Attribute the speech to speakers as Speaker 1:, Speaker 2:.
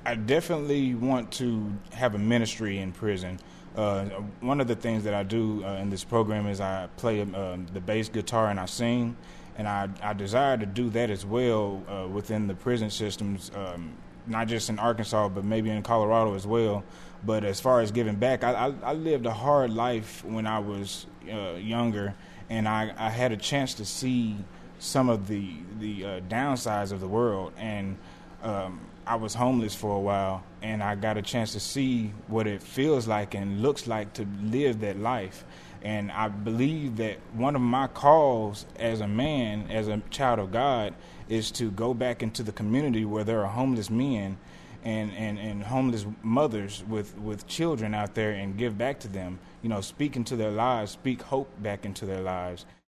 Speaker 1: I definitely want to have a ministry in prison. One of the things that I do in this program is I play the bass guitar and I sing, and I desire to do that as well within the prison systems, not just in Arkansas, but maybe in Colorado as well. But as far as giving back, I lived a hard life when I was younger, and I had a chance to see some of the downsides of the world, and I was homeless for a while, and I got a chance to see what it feels like and looks like to live that life. And I believe that one of my calls as a man, as a child of God, is to go back into the community where there are homeless men and homeless mothers with children out there and give back to them. You know, speak into their lives, speak hope back into their lives.